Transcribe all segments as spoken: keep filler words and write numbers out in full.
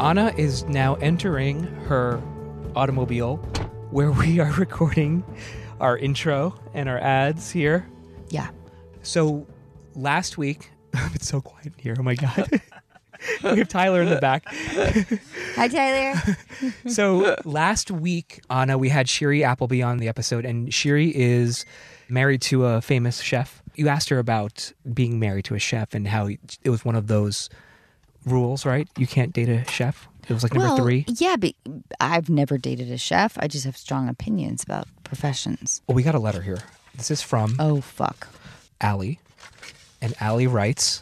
Anna is now entering her automobile where we are recording our intro and our ads here. Yeah. So last week, it's so quiet in here. Oh my God. We have Tyler in the back. Hi, Tyler. So last week, Anna, we had Shiri Appleby on the episode, and Shiri is married to a famous chef. You asked her about being married to a chef and how it was one of those rules, right? You can't date a chef. It was like number well, three. Yeah, but I've never dated a chef. I just have strong opinions about professions. Well, we got a letter here. This is from Oh, fuck. Allie. And Allie writes,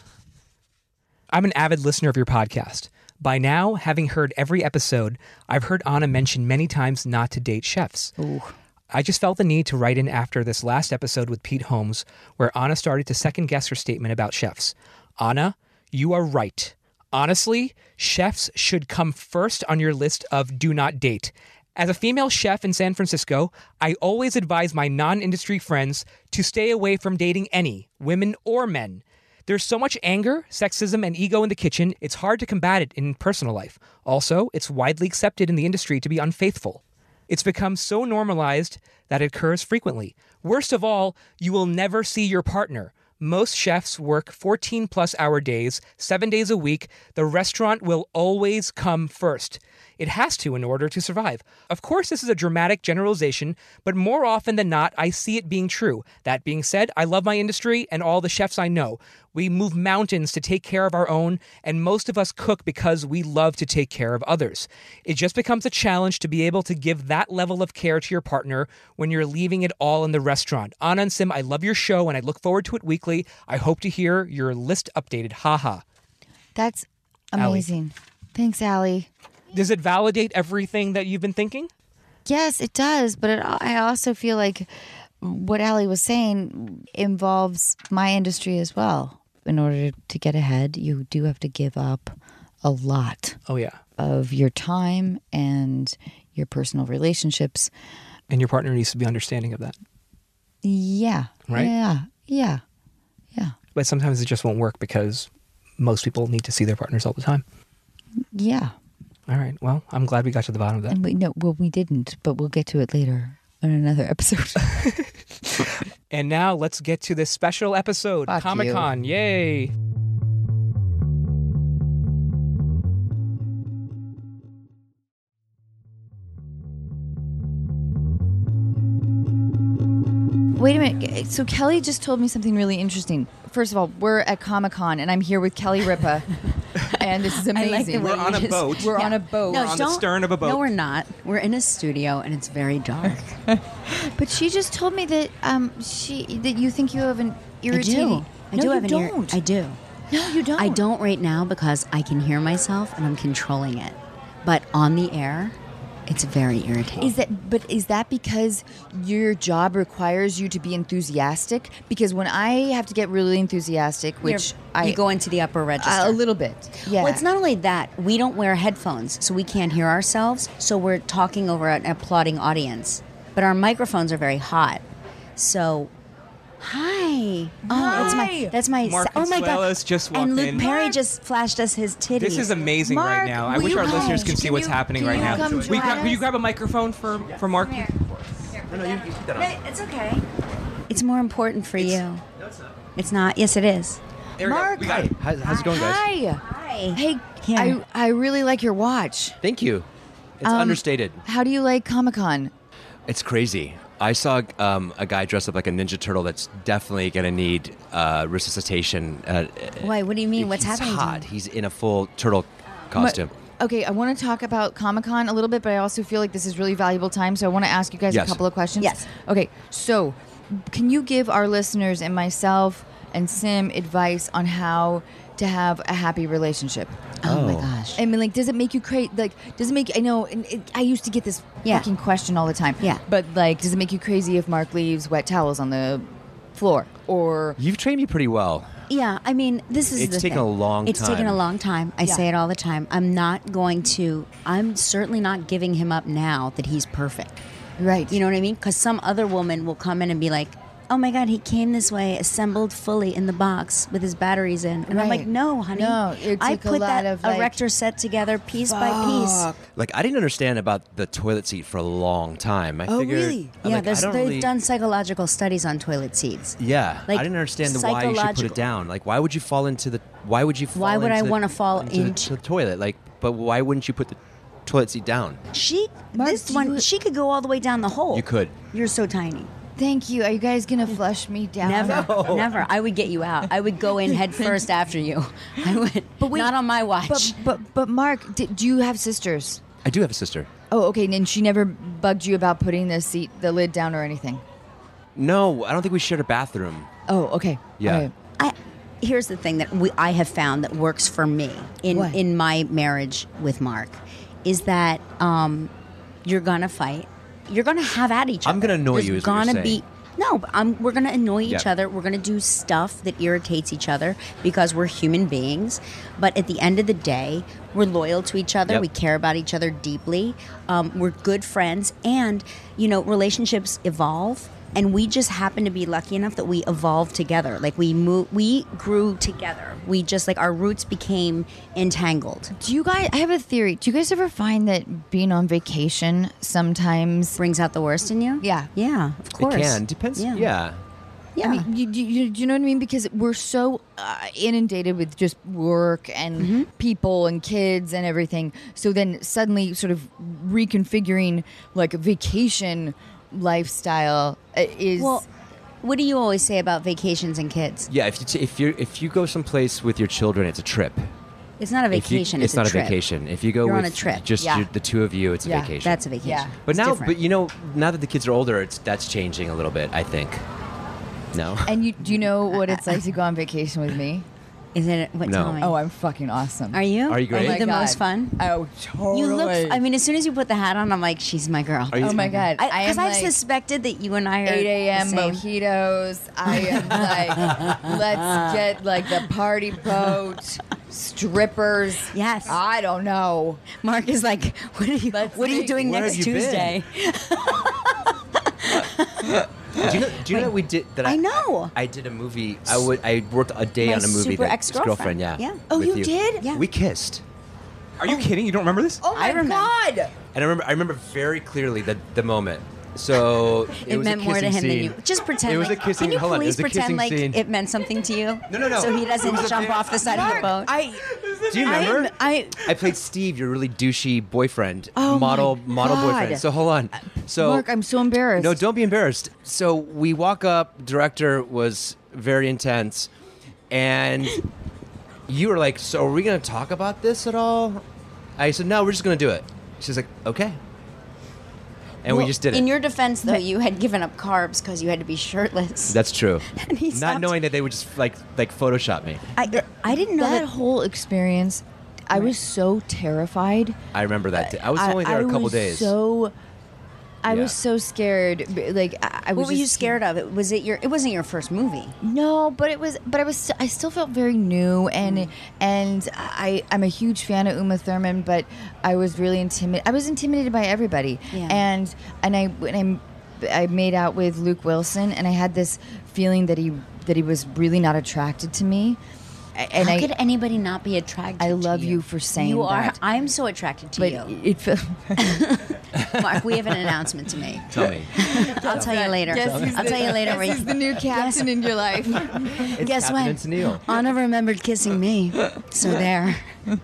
I'm an avid listener of your podcast. By now, having heard every episode, I've heard Anna mention many times not to date chefs. Ooh. I just felt the need to write in after this last episode with Pete Holmes, where Anna started to second guess her statement about chefs. Anna, you are right. Honestly, chefs should come first on your list of do not date. As a female chef in San Francisco, I always advise my non-industry friends to stay away from dating any, women or men. There's so much anger, sexism, and ego in the kitchen, it's hard to combat it in personal life. Also, it's widely accepted in the industry to be unfaithful. It's become so normalized that it occurs frequently. Worst of all, you will never see your partner. Most chefs work fourteen plus hour days, seven days a week. The restaurant will always come first. It has to in order to survive. Of course, this is a dramatic generalization, but more often than not, I see it being true. That being said, I love my industry and all the chefs I know. We move mountains to take care of our own, and most of us cook because we love to take care of others. It just becomes a challenge to be able to give that level of care to your partner when you're leaving it all in the restaurant. Anna and Sim, I love your show, and I look forward to it weekly. I hope to hear your list updated. Ha ha. That's amazing. Allie. Thanks, Allie. Does it validate everything that you've been thinking? Yes, it does. But it, I also feel like what Allie was saying involves my industry as well. In order to get ahead, you do have to give up a lot. Oh, yeah. Of your time and your personal relationships. And your partner needs to be understanding of that. Yeah. Right? Yeah. Yeah. Yeah. But sometimes it just won't work because most people need to see their partners all the time. Yeah. All right. Well, I'm glad we got to the bottom of that. And we, no, well, we didn't, but we'll get to it later on another episode. And now let's get to this special episode, Fuck Comic-Con. you. Yay. Wait a minute. So Kelly just told me something really interesting. First of all, we're at Comic-Con, and I'm here with Kelly Ripa. And this is amazing. I like the way We're on a just, boat. We're yeah. on a boat. No, We're on the don't- stern of a boat. No, we're not. We're in a studio, and it's very dark. But she just told me that um she that you think you have an irritating. I do. I no, do you have an ear. don't. I do. No, you don't. I don't right now because I can hear myself and I'm controlling it. But on the air, it's very irritating. Is that? But is that because your job requires you to be enthusiastic? Because when I have to get really enthusiastic, which You're- I you go into the upper register a little bit, yeah. Well, it's not only that. We don't wear headphones, so we can't hear ourselves. So we're talking over an applauding audience. But our microphones are very hot. So, hi. Oh, that's my. That's my. Mark oh my God. Consuelos just walked and Luke in. Perry Mark. just flashed us his titties. This is amazing Mark, right now. I will wish you our come? listeners can see Can what's you- happening can right you now. come Will you, join grab, will you us? grab a microphone for, for Mark? No, it's okay. It's more important for you. No, it's not. It's not. Yes, it is. There we go. Mark. We got it. How's, how's it going, guys? Hi. Hi. Hey, Here. I I really like your watch. Thank you. It's Um, understated. How do you like Comic-Con? It's crazy. I saw um, a guy dressed up like a Ninja Turtle that's definitely going to need uh, resuscitation. Uh, Why? What do you mean? What's he's happening to hot. him? He's in a full turtle costume. But- okay, I want to talk about Comic-Con a little bit, but I also feel like this is really valuable time, so I want to ask you guys Yes. a couple of questions. Yes. Okay, so can you give our listeners and myself and Sim advice on how to have a happy relationship? Oh, my Oh. gosh. I mean, like, does it make you crazy? Like, does it make? I know, and it, I used to get this Yeah. fucking question all the time. Yeah. But like, does it make you crazy if Mark leaves wet towels on the floor, or You've trained me pretty well. Yeah, I mean, this is It's the taken thing. a long It's taken time. a long time. I Yeah. say it all the time. I'm not going to, I'm certainly not giving him up now that he's perfect. right? You know what I mean? Because some other woman will come in and be like, oh my God, he came this way, assembled fully in the box with his batteries in. And I'm Right. like, no, honey. No, it I took a put lot that of, like- erector set together piece by piece. Like I didn't understand about the toilet seat for a long time. I Oh, figured, really? I'm Yeah, like, there's, I don't they've really, done psychological studies on toilet seats. Yeah, like, I didn't understand the why you should put psychological- it down. Like, why would you fall into the? Why would you? Fall Why would I into the- wanna fall into the, into- to the toilet? Like, but why wouldn't you put the toilet seat down? She, Mark, this do one, you- she could go all the way down the hole. You could. You're so tiny. Thank you. Are you guys gonna flush me down? Never, never. I would get you out. I would go in head first after you. I would. But wait, not on my watch. But but but Mark, d- do you have sisters? I do have a sister. Oh, okay. And she never bugged you about putting the seat, the lid down, or anything. No, I don't think we shared a bathroom. Oh, okay. Yeah. All right. I, here's the thing that we, I have found that works for me in What? in my marriage with Mark is that um, you're gonna fight. You're gonna have at each other. I'm gonna annoy There's you is what you're gonna saying. be no, but I'm, we're gonna annoy each Yeah. other. We're gonna do stuff that irritates each other because we're human beings. But at the end of the day, we're loyal to each other. Yep. We care about each other deeply. Um, we're good friends, and you know, relationships evolve. And we just happen to be lucky enough that we evolved together. Like we moved, we grew together. We just like our roots became entangled. Do you guys? I have a theory. Do you guys ever find that being on vacation sometimes? Brings out the worst in you. Yeah. yeah, of course. It can depends. Yeah, Yeah. yeah. I mean, you, you, do you know what I mean? Because we're so uh, inundated with just work and Mm-hmm. people and kids and everything. So then suddenly, sort of reconfiguring like a vacation lifestyle uh, is. well, what do you always say about vacations and kids? Yeah, if you t- if you if you go someplace with your children, it's a trip. It's not a If you- vacation. it's, it's, not a trip. vacation. If you go You're on with a trip. just Yeah. you, the two of you, it's a Yeah, vacation. That's a vacation. Yeah. But It's now, different. but you know, now that the kids are older, it's that's changing a little bit. I think. No. and you do you know what it's like to go on vacation with me? Is it what? No. Tell me. Oh, I'm fucking awesome. Are you? Are you great? Are Oh you my the most fun? Oh, totally. You look. I mean, as soon as you put the hat on, I'm like, she's my girl. Are you- Oh my god! I Because am I've like suspected that you and I are eight a.m. the same. mojitos. I am like, let's get like the party boat, strippers. Yes. I don't know. Mark is like, what are you? Let's what are you see. doing Where next have you been? Tuesday? do you know, do you know that we did that? I know. I did a movie. I would. I worked a day My on a movie. super that ex-girlfriend. Yeah. Yeah. Oh, with you did? Yeah. We kissed. Are you kidding? You don't remember this? Oh I my remember. god! And I remember. I remember very clearly the the moment. So it, It, was meant a more to kissing him scene. than you. Just pretend. It was like, a kissing. Can you hold on. It please was a pretend kissing like scene. it meant something to you? No, no, no. So he doesn't It was a jump very- off the side of the boat. I Do you remember? I I played Steve, your really douchey boyfriend, Oh model my model God. boyfriend. So hold on. So Mark, I'm so embarrassed. No, don't be embarrassed. So we walk up. Director was very intense, and you were like, "So are we going to talk about this at all?" I said, "No, we're just going to do it." She's like, "Okay," and we Well, just did it. In your defense, though, you had given up carbs because you had to be shirtless. That's true. And he Not stopped- knowing that they would just like like Photoshop me. I, I didn't know that that. whole experience, I was so terrified. I remember that. Day. I was only there I a couple was days. So, I Yeah. was so scared. b- Like I, I was. What were you just- scared of? It was it your? It wasn't your first movie. No, but it was. But I was. I still felt very new, and Mm. and I I'm a huge fan of Uma Thurman, but I was really intimidated. I was intimidated by everybody, Yeah. and and I when I I made out with Luke Wilson, and I had this feeling that he that he was really not attracted to me, A- and How I. could anybody not be attracted? I to love you for saying you are. that. I'm so attracted to but you, it felt. Mark. We have an announcement to make. Tell me. I'll tell you later. I'll tell you later. where you- the new captain in your life. It's Guess Captain what? Tennille. Anna remembered kissing me, so there.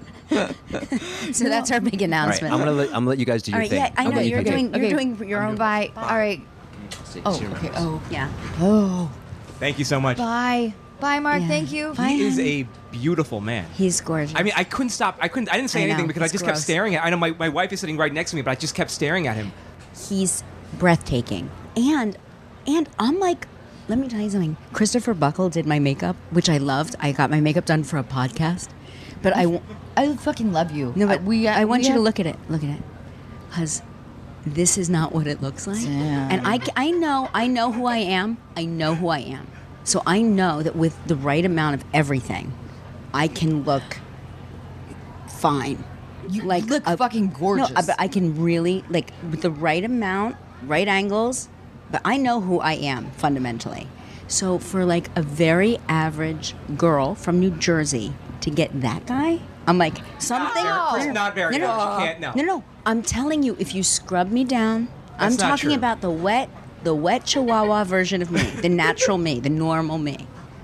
So that's our big All right, announcement. I'm gonna let, I'm gonna let you guys do All your right, thing. yeah, I I'll know let you you're pick it. doing. You're Okay. doing your own. Bye. All right. See- Oh, see your okay. numbers. Oh, Yeah. oh. Thank you so much. Bye. Bye, Mark. Yeah. Thank you. Bye. He is a beautiful man. He's gorgeous. I mean, I couldn't stop. I couldn't. I didn't say I know, anything because I it's just kept gross. staring at. I know my, my wife is sitting right next to me, but I just kept staring at him. He's breathtaking, and and I'm like, let me tell you something. Christopher Buckle did my makeup, which I loved. I got my makeup done for a podcast, but I w- I fucking love you. no, but Uh, we. I want we you to have- look at it. Look at it, because this is not what it looks like. Damn. And I c- I know I know who I am. I know who I am. So I know that with the right amount of everything, I can look fine. You look fucking gorgeous. No, but I can really like with the right amount, right angles. but I know who I am fundamentally. So for like a very average girl from New Jersey to get that guy, I'm like, something. It's not very No, no. much. You can't, no. No, no. I'm telling you, if you scrub me down, I'm That's not talking true. about the wet, the wet Chihuahua version of me, the natural me, the normal me.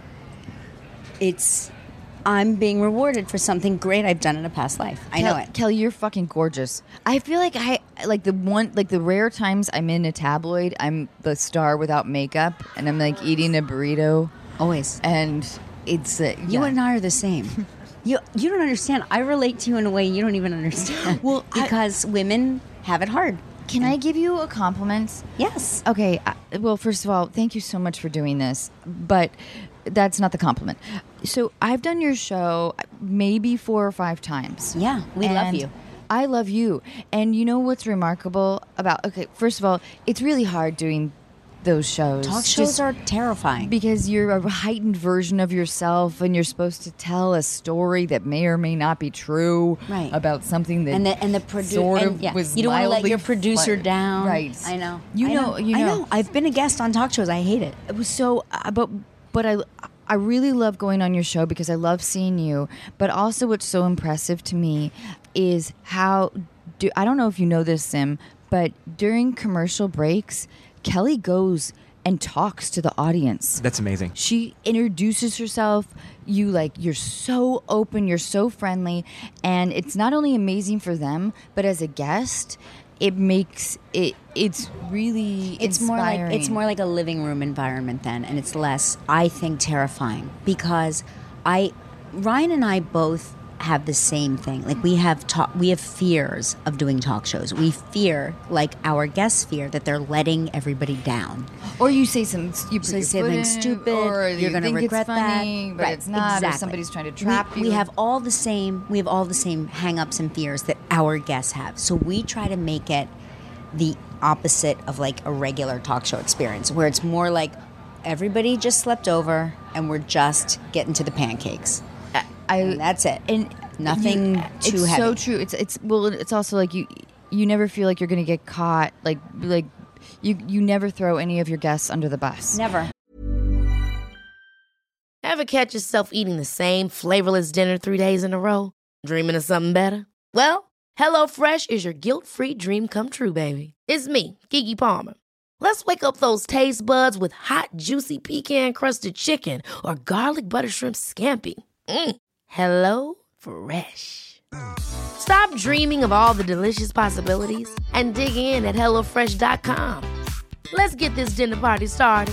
It's, I'm being rewarded for something great I've done in a past life. I know Kel- it. Kelly, you're fucking gorgeous. I feel like I like the one like the rare times I'm in a tabloid, I'm the star without makeup, and I'm like eating a burrito, Always. and it's uh, You yeah. and I are the same. You you don't understand. I relate to you in a way you don't even understand. Well, I- because women have it hard. Can I give you a compliment? Yes. Okay. I, well, first of all, thank you so much for doing this, but that's not the compliment. So I've done your show maybe four or five times. Yeah, we love And you. I love you. And you know what's remarkable about, okay, first of all, it's really hard doing those shows. Talk Just shows are terrifying. because you're a heightened version of yourself and you're supposed to tell a story that may or may not be true Right. about something that and the and the produ- sort of and, yeah, was you don't want to let mildly your producer fun- down. Right. I know. You I know, you I know. know. I've been a guest on talk shows. I hate it. It was so, uh, but but I I really love going on your show because I love seeing you. But also, what's so impressive to me is how do I don't know if you know this, Sim, but during commercial breaks, Kelly goes and talks to the audience. That's amazing. She introduces herself. You like you're so open, you're so friendly, and it's not only amazing for them, but as a guest, it makes it it's really It's more like it's inspiring. more like a living room environment then, and it's less, I think, terrifying because I Ryan and I both have the same thing. Like we have talk, we have fears of doing talk shows. We fear, like our guests fear, that they're letting everybody down. Or you say something stupid. So you say put something in, stupid, or you're you going to think regret it's funny, that. but it's not. exactly. Or somebody's trying to trap we, you. We have all the same. We have all the same hang-ups and fears that our guests have. So we try to make it the opposite of like a regular talk show experience, where it's more like everybody just slept over and we're just getting to the pancakes. I, And that's it. And Nothing you- too it's heavy. so true. It's it's well. It's also like you you never feel like you're going to get caught. Like like you you never throw any of your guests under the bus. Never. Ever catch yourself eating the same flavorless dinner three days in a row? Dreaming of something better? Well, HelloFresh is your guilt-free dream come true, baby. It's me, Keke Palmer. Let's wake up those taste buds with hot, juicy pecan-crusted chicken or garlic butter shrimp scampi. Mm. Hello Fresh. Stop dreaming of all the delicious possibilities and dig in at hello fresh dot com. Let's get this dinner party started.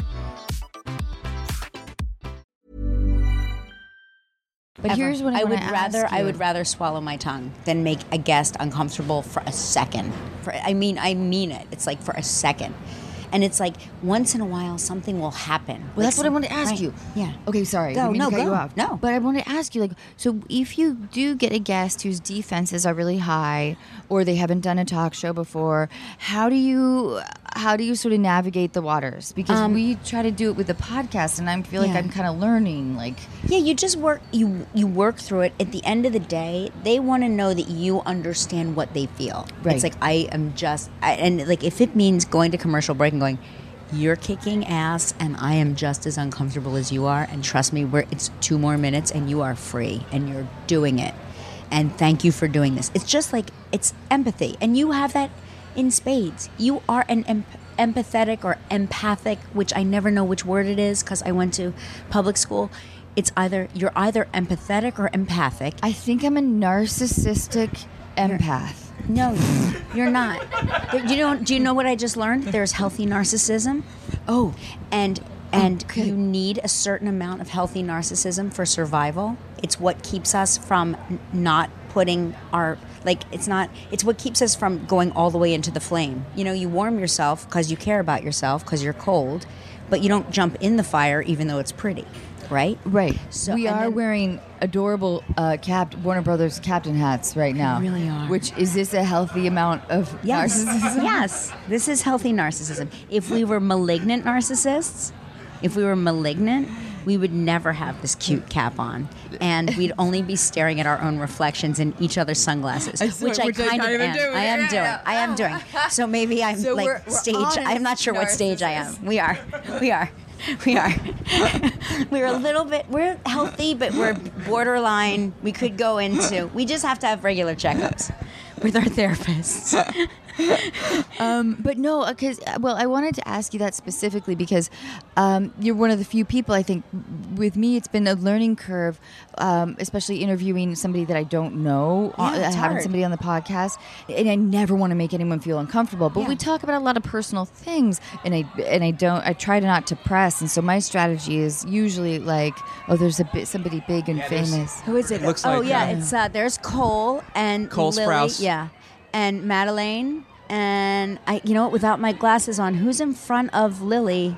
But Ever. here's what I, I would wanna rather ask I you. would rather swallow my tongue than make a guest uncomfortable for a second. For I mean I mean it. It's like for a second. And it's like once in a while something will happen. Well, Like that's what I some- want to ask right. you. Yeah. Okay, sorry. Go, I didn't mean no, to cut go. you off. No. But I want to ask you, like, so if you do get a guest whose defenses are really high, or they haven't done a talk show before, how do you how do you sort of navigate the waters? Because we try to do it with the podcast, and I feel like Um, Yeah. I'm kind of learning. Like, Yeah, you just work you you work through it. At the end of the day, they want to know that you understand what they feel. Right. It's like I am just I, and like if it means going to commercial break and going, you're kicking ass and I am just as uncomfortable as you are, and trust me, we're it's two more minutes and you are free and you're doing it. And thank you for doing this. It's just like it's empathy, and you have that in spades. You are an em- empathetic or empathic, which I never know which word it is because I went to public school. It's either you're either empathetic or empathic. I think I'm a narcissistic empath. No, you're not. There- You know? Do you know what I just learned? There's healthy narcissism. Oh, and and Okay. you need a certain amount of healthy narcissism for survival. It's what keeps us from n- not putting our like it's not it's what keeps us from going all the way into the flame. You know, you warm yourself because you care about yourself because you're cold, but you don't jump in the fire even though it's pretty, right? right. So- we and are then- wearing adorable uh, Cap Warner Brothers captain hats right now. really are. Which is this a healthy amount of Yes. narcissism? Yes. This is healthy narcissism. If we were malignant narcissists, if we were malignant, we would never have this cute cap on, and we'd only be staring at our own reflections in each other's sunglasses, I swear, which I which I kind of kind of am. doing. I am Yeah, doing. yeah. I am doing. So maybe I'm So like we're- we're stage. honest I'm not sure what stage I am. We are. We are. We are. We're a little bit. We're healthy, but we're borderline. We could go into. We just have to have regular checkups with our therapists. Um, but no, because well, I wanted to ask you that specifically because um, you're one of the few people. I think with me, it's been a learning curve, um, especially interviewing somebody that I don't know, Yeah, uh, it's having hard. somebody on the podcast, and I never want to make anyone feel uncomfortable. But Yeah. we talk about a lot of personal things, and I and I don't. I try to not to press, and so my strategy is usually like, oh, there's a bit somebody big and Yeah, there's- famous. Who is it? Looks oh like, yeah, uh, it's uh, there's Cole and Cole Lily, Sprouse. yeah, and Madeleine, and I. You know what? Without my glasses on, who's in front of Lily?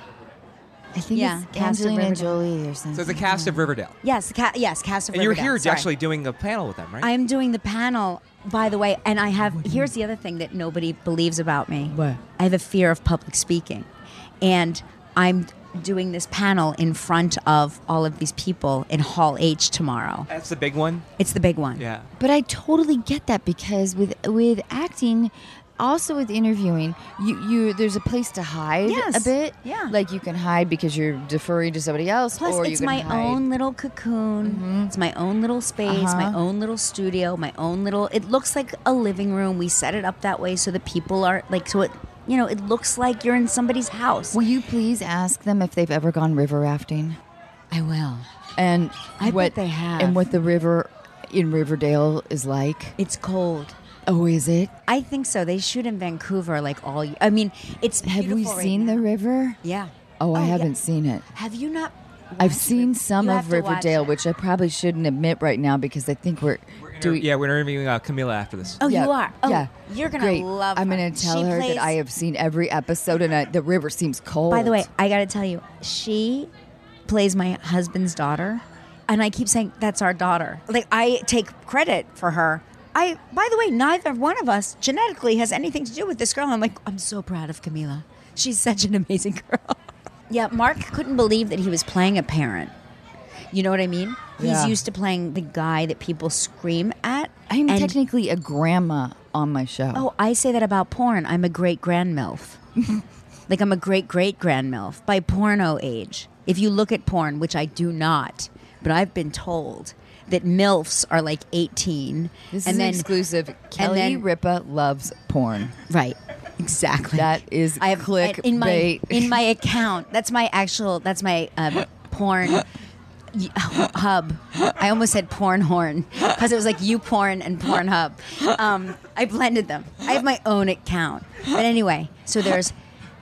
I think Yeah, it's cast of Angelina Riverdale. Jolie or something. So it's a cast of Riverdale. Yes, the ca- yes, cast of And you were Riverdale. here Sorry. actually doing a panel with them, right? I'm doing the panel, by the way, and I have. Here's the other thing that nobody believes about me. What? I have a fear of public speaking, and I'm doing this panel in front of all of these people in Hall H tomorrow. That's the big one. It's the big one. Yeah. But I totally get that because with with acting, also with interviewing, you, you there's a place to hide Yes. a bit. Yeah. Like you can hide because you're deferring to somebody else. Plus, or you it's can my hide. own little cocoon. It's my own little space, my Uh-huh. own little studio, my own little. It looks like a living room. We set it up that way so that people are like, so it, you know, it looks like you're in somebody's house. Will you please ask them if they've ever gone river rafting? I will. And I bet what they have. And what the river in Riverdale is like. It's cold. Oh, is it? I think so. They shoot in Vancouver like all. y- I mean, it's. Have we beautiful right seen now. the river? Yeah. Oh, I yeah. haven't seen it. Have you not? I've watched seen Riv- some You of have to watch Riverdale, it. which I probably shouldn't admit right now because I think we're. do we- yeah, we're interviewing uh, Camila after this. Oh, Yeah, you are. Oh, yeah. You're gonna Great. love. I'm her. going to tell She her plays- that I have seen every episode, and I, the river seems cold. By the way, I got to tell you, she plays my husband's daughter, and I keep saying that's our daughter. Like I take credit for her. I, by the way, neither one of us genetically has anything to do with this girl. I'm like, I'm so proud of Camila. She's such an amazing girl. Yeah, Mark couldn't believe that he was playing a parent. You know what I mean? Yeah. He's used to playing the guy that people scream at. I'm and- technically a grandma on my show. Oh, I say that about porn. I'm a great grand MILF. Like I'm a great great grand MILF by porno age. If you look at porn, which I do not, but I've been told that MILFs are like eighteen. This and is then, exclusive. Kelly then- Ripa loves porn. Right. Exactly. That is I have clickbait. in my in my account. That's my actual. That's my uh, porn y- hub. I almost said porn horn because it was like you porn and Pornhub. Um, I blended them. I have my own account. But anyway, so there's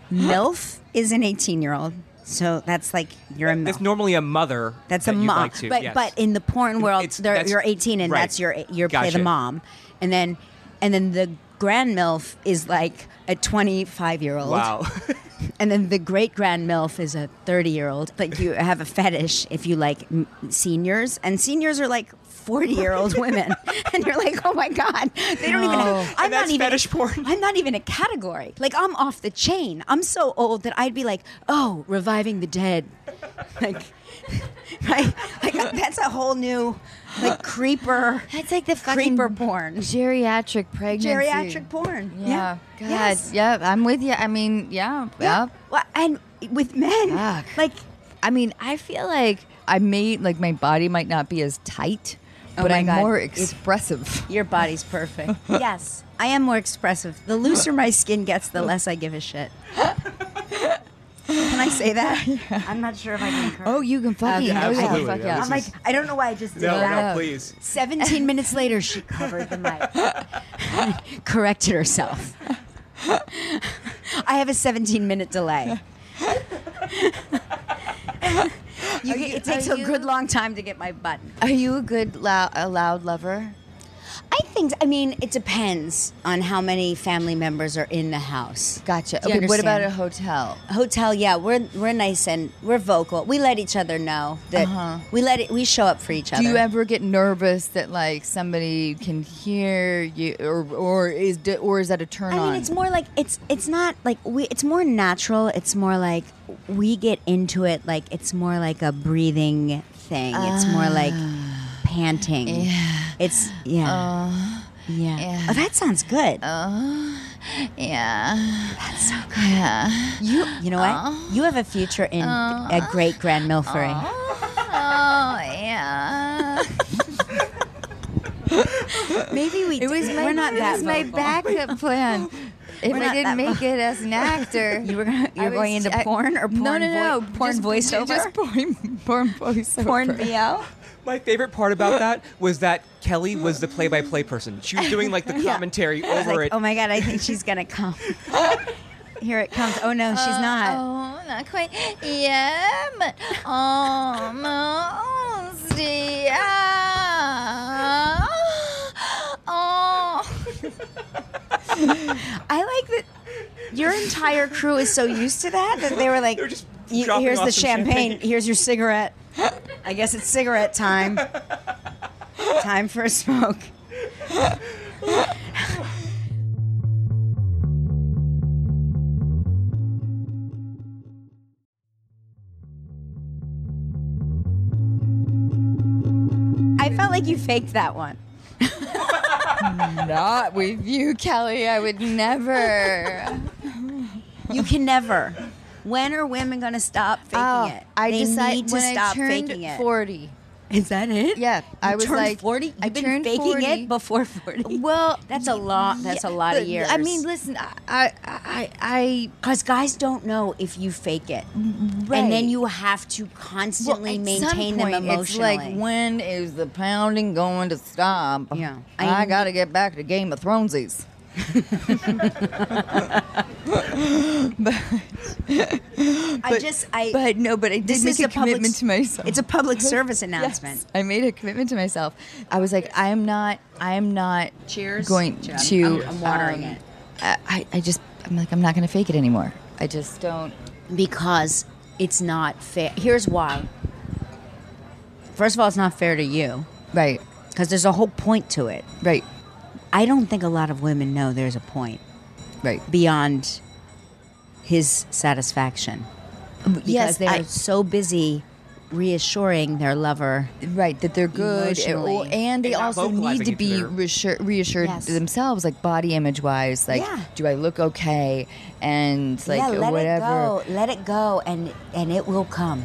MILF is an eighteen year old. So that's like you're a MILF. It's normally a mother. That's that a you'd mom, like to, but yes. but in the porn world, It's- they're- that's- you're eighteen, and right. that's your your play the Gotcha. mom, and then and then the grand MILF is like a twenty-five year old. Wow. And then the great grand MILF is a thirty year old. Like you have a fetish if you like m- seniors, and seniors are like forty year old women, and you're like, oh my god, they don't even. Have, I'm And that's not even fetish porn? I'm not even a category. Like I'm off the chain. I'm so old that I'd be like, oh, reviving the dead, like. Right, like that's a whole new, like creeper. That's like the fucking creeper porn, geriatric pregnancy. geriatric porn. Yeah. God. Yes. Yeah, I'm with you. I mean, yeah. Yeah. Yeah. Well, and with men, Fuck. like I mean, I feel like I may like my body might not be as tight, Oh but my I'm God. more It's- expressive. your body's perfect. Yes, I am more expressive. The looser my skin gets, the less I give a shit. Can I say that? I'm not sure if I can. Curse. Oh, you can fucking. Okay. Oh, yeah, Absolutely. fuck Yeah, yeah. this I'm like, I don't know why I just did No, that. no, please. seventeen minutes later, she covered the mic. Corrected herself. I have a seventeen minute delay. You- you- it takes are a you- good long time to get my button. Are you a good lou- a loud lover? I think think. I mean, it depends on how many family members are in the house. Gotcha. Do you Okay, what about understand? a hotel? Hotel, yeah, we're we're nice and we're vocal. We let each other know that Uh-huh. we let it. We show up for each other. Do you ever get nervous that like somebody can hear you, or or is or is that a turn I on? mean, it's more like it's it's not like we. It's more natural. It's more like we get into it. Like it's more like a breathing thing. It's more like panting. Yeah. It's yeah. yeah. yeah. Oh, that sounds good. yeah. That's so good. Yeah. You you know what? You have a future in a great Grand Milfering. Oh yeah. Maybe we. It was d- my, we're not it that was my vocal. backup plan. If We're I not didn't that make vocal. it as an actor, You were gonna, I you're was- going into I- porn or porn? No, no, no. vo- porn just, voiceover. Just porn, porn voiceover. porn V O. My favorite part about that was that Kelly was the play-by-play person. She was doing like the commentary I was over like, it. oh my god, I think she's gonna come. Here it comes. Oh no, she's not. Oh, not quite. Yeah, but almost. Yeah. Oh. I like that. Your entire crew is so used to that that they were like, They were just "You- dropping "Here's off the some champagne. champagne." Here's your cigarette. I guess it's cigarette time. Time for a smoke." I felt like you faked that one. Not with you, Kelly. I would never. You can never. When are women going to stop faking Oh, it? I they decided need to when stop I turned faking it. forty. Is that it? Yeah, I You was turned like forty. You've I been turned faking forty. it before forty. Well, That's a lot. That's a lot of but, years. I mean, listen, I, I, I, I because guys don't know if you fake it, Right. and then you have to well, constantly at maintain some point, them emotionally. It's like, when is the pounding going to stop? Yeah. I, I- got to get back to Game of Thronesies. I just, I. But no, but I did This make is a a public commitment s- to myself. it's a public service announcement. Yes, I made a commitment to myself. I was like, I am not, I am not Cheers. going Cheers. to. I'm- I'm watering um, it. I, I- I just, I'm like, I'm not going to fake it anymore. I just don't. Because it's not fair. Here's why. First of all, it's not fair to you Right, because there's a whole point to it. right, I don't think a lot of women know there's a point right. beyond his satisfaction. Because Yes, they're I- so busy reassuring their lover. Right, that they're good, Emotionally. or- and they And not also need vocalizing to it to be their- reassure, reassured Yes. themselves, like body image wise. Like, Yeah. do I look okay? And like yeah, let whatever. it go. Let it go, and and it will come.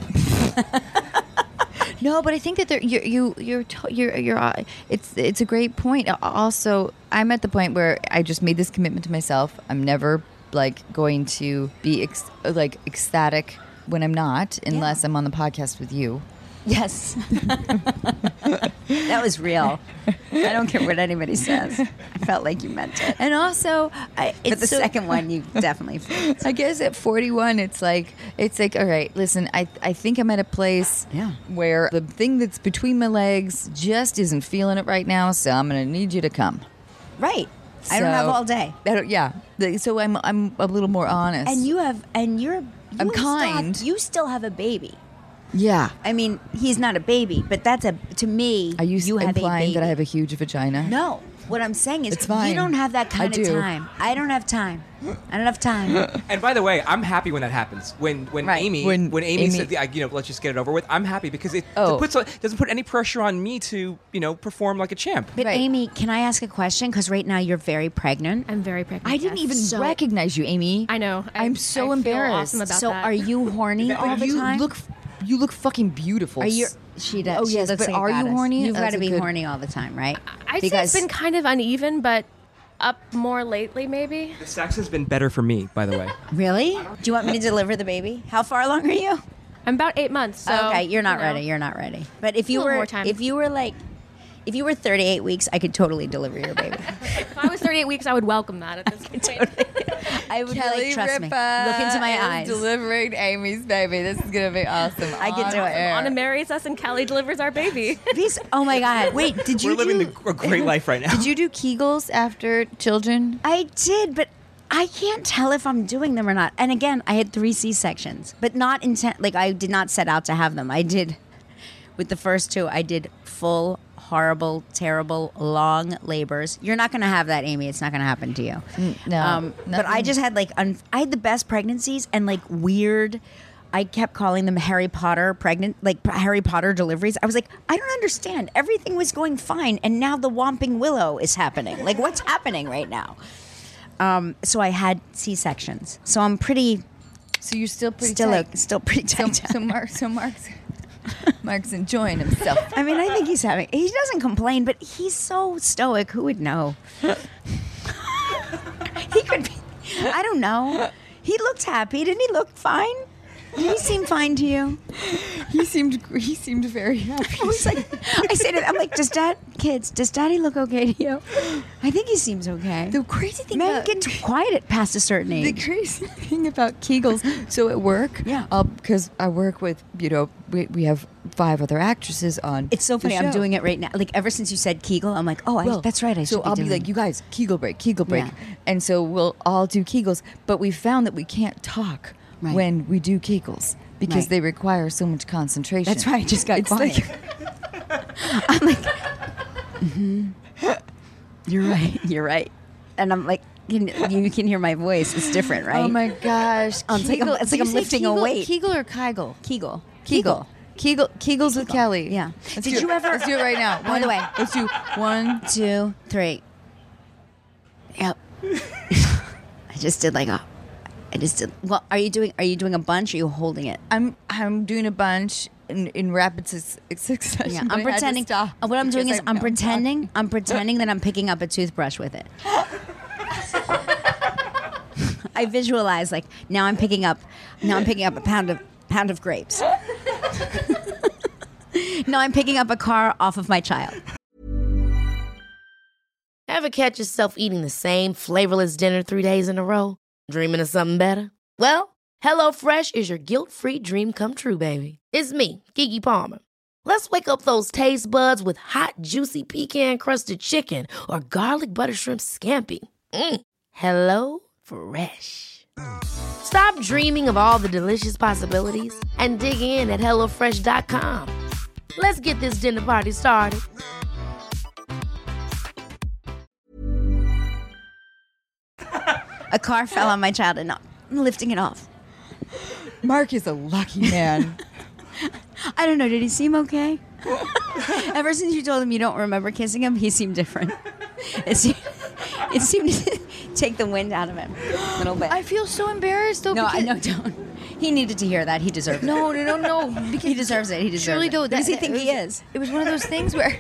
No, but I think that they're, you you you're to- you're you're uh, it's it's a great point. Al- Also, I'm at the point where I just made this commitment to myself. I'm never like going to be ex- like ecstatic when I'm not, unless I'm on the podcast with you. Yes. That was real. I don't care what anybody says. I felt like you meant it. And also, I, it's But the so- second one, you definitely faked. I guess at forty-one, it's like it's like all right. Listen, I I think I'm at a place Yeah. where the thing that's between my legs just isn't feeling it right now. So I'm gonna need you to come. Right. I don't have So- all day. I don't- yeah. The- So I'm I'm a little more honest. And you have, and you're, you I'm still have- kind. you still have a baby. yeah. I mean, he's not a baby, but that's a to me. Are you, you have implying a baby. that I have a huge vagina? No. What I'm saying is, It's fine. you don't have that I kind of do. time. I don't have time. I don't have time. And by the way, I'm happy when that happens. When when Right. Amy When when, Amy, Amy- said, yeah, you know, let's just get it over with. I'm happy because it, Oh. it puts a, doesn't put any pressure on me to you know perform like a champ. But Right. Amy, can I ask a question? Because right now you're very pregnant. I'm very pregnant. I didn't yes. even So- recognize you, Amy. I know. I, I'm so I feel embarrassed. Awesome about So that. are you horny that- all the you time? look, you look fucking beautiful. Are you? She does. Oh, she yes, looks but like a are you goddess. horny? You've got That's to a be good- horny all the time, right? I'd say it's been kind of uneven, but up more lately, maybe. The sex has been better for me, by the way. Really? Do you want me to deliver the baby? How far along are you? I'm about eight months. So, okay, you're not you know. ready. You're not ready. But if you A little were, more time. if you were like, if you were thirty-eight weeks, I could totally deliver your baby. If I was thirty-eight weeks, I would welcome that at this point. I would be Kelly like, trust me. Ripa Look into my is eyes. delivering Amy's baby. This is gonna be awesome. I can On do it. air. Anna marries us and Callie delivers our baby. These, oh my God. Wait, did you We're living do, the, a great life right now. Did you do Kegels after children? I did, but I can't tell if I'm doing them or not. And again, I had three C-sections, but not intent. Like, I did not set out to have them. I did, with the first two, I did full, horrible, terrible, long labors. You're not going to have that, Amy. It's not going to happen to you. No, Um, but I nothing. just had like, un- I had the best pregnancies and like weird. I kept calling them Harry Potter pregnant, like Harry Potter deliveries. I was like, I don't understand. Everything was going fine, and now the Whomping Willow is happening. Like, what's happening right now? Um, so I had C-sections. So I'm pretty, So you're still pretty still, tight. o- still pretty So, tight. so Mark, so Mark's, Mark's enjoying himself. I mean, I think he's having. He doesn't complain, but he's so stoic. Who would know? He could be. I don't know. He looked happy. Didn't he look fine? Did he seem fine to you? He seemed, he seemed very happy. I was like, I said it. I'm like, does dad, kids, does daddy look okay to you? I think he seems okay. The crazy thing Men about get too quiet at past a certain the age. crazy thing about Kegels, so at work, Yeah. because I work with, you know, we, we have five other actresses on. It's so the funny. I'm show. doing it right now. Like, ever since you said Kegel, I'm like, oh, I, Well, that's right. I so should be I'll doing be like, you guys, Kegel break, Kegel break, Yeah. and so we'll all do Kegels. But we found that we can't talk Right. when we do Kegels because Right. they require so much concentration. That's why I just got It's quiet. like- I'm like, mm-hmm. You're right. You're right. And I'm like, you can, you can hear my voice. It's different, right? Oh my gosh! Oh, it's like I'm- Kegel- it's do like you I'm say lifting a Kegel, weight. Kegel or Kegel? Kegel. Kegel. Kegel. Kegels with Kelly. Yeah. Let's Did do you it. ever- Let's do it right now. By the way. let's do one. Two, three. Yep. I just did like a. I just did. Well, are you doing? Are you doing a bunch? Or are you holding it? I'm I'm doing a bunch in, in rapid su- succession. Yeah, but I I'm had to pretending. stop uh, What I'm doing because is I I'm know pretending. talking. I'm pretending that I'm picking up a toothbrush with it. I visualize like now I'm picking up. Now I'm picking up a pound of pound of grapes. No, I'm picking up a car off of my child. Ever catch yourself eating the same flavorless dinner three days in a row? Dreaming of something better? Well, HelloFresh is your guilt-free dream come true, baby. It's me, Keke Palmer. Let's wake up those taste buds with hot, juicy pecan-crusted chicken or garlic butter shrimp scampi. Mm. Hello Fresh. Stop dreaming of all the delicious possibilities and dig in at hello fresh dot com. Let's get this dinner party started. A car fell on my child and I'm lifting it off. Mark is a lucky man. I don't know. Did he seem okay? Ever since you told him you don't remember kissing him, he seemed different. It seemed, it seemed to take the wind out of him a little bit. I feel so embarrassed though. no, I because- know. Don't. He needed to hear that. He deserved it. No, no, no, no. Because He deserves it. He deserves surely it. though, Who does he that- think it he was- is? It was one of those things where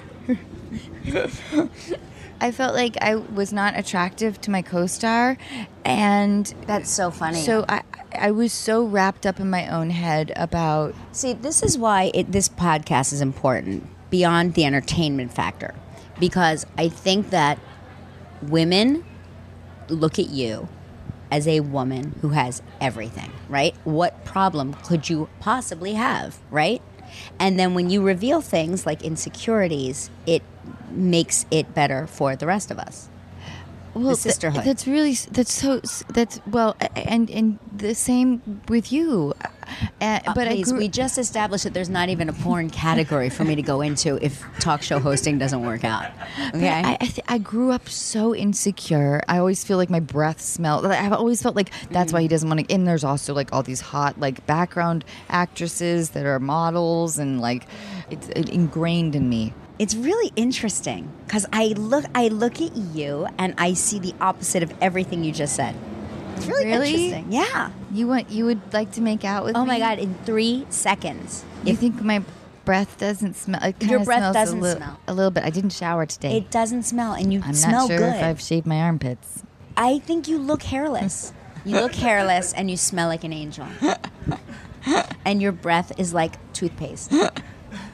I felt like I was not attractive to my co-star, and That's so funny. so I I was so wrapped up in my own head about See, this is why it, this podcast is important beyond the entertainment factor, because I think that women look at you as a woman who has everything, right? What problem could you possibly have, right? And then when you reveal things like insecurities, it makes it better for the rest of us. well, The th- sisterhood. that's really that's so that's well, and and the same with you. Uh, Uh, but please, I grew, we just established that there's not even a porn category for me to go into if talk show hosting doesn't work out. Okay. I I, th- I grew up so insecure. I always feel like my breath smelled. I've always felt like that's why he doesn't want to. And there's also like all these hot like background actresses that are models, and like it's it ingrained in me. It's really interesting because I look, I look at you and I see the opposite of everything you just said. It's really, Really? interesting. Yeah. You want you would like to make out with Oh me? my God! In three seconds, You think my breath doesn't smell? It Your kinda breath smells doesn't a li- smell. a little bit. I didn't shower today. it doesn't smell, and you I'm smell not sure good. if I've shaved my armpits. I think you look hairless. You look hairless, and you smell like an angel. And your breath is like toothpaste.